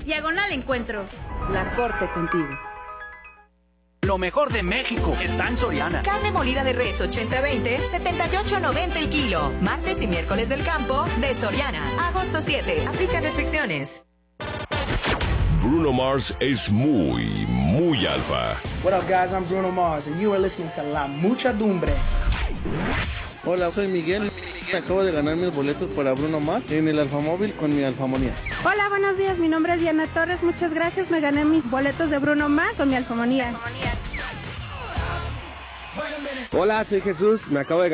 diagonal Encuentro. La Corte contigo. Lo mejor de México está en Soriana. Carne molida de res 80-20, 78.90 el kilo. Martes y miércoles del campo de Soriana. Agosto 7. Aplica restricciones. Bruno Mars es muy alfa. What up, guys? I'm Bruno Mars, and you are listening to La Muchadumbre. Hola, soy Miguel. Acabo de ganar mis boletos para Bruno Mars en el Alfamóvil con mi Alfamonía. Hola, buenos días. Mi nombre es Diana Torres. Muchas gracias. Me gané mis boletos de Bruno Mars con mi Alfamonía. Hola, soy Jesús. Me acabo de